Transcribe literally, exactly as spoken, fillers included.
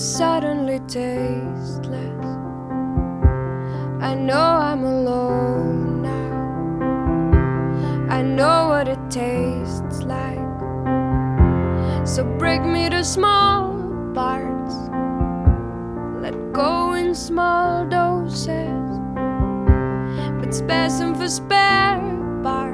suddenly tasteless. I know I'm alone now. I know what it tastes like. So break me to small parts. Let go in small doses. But spasm for spasm,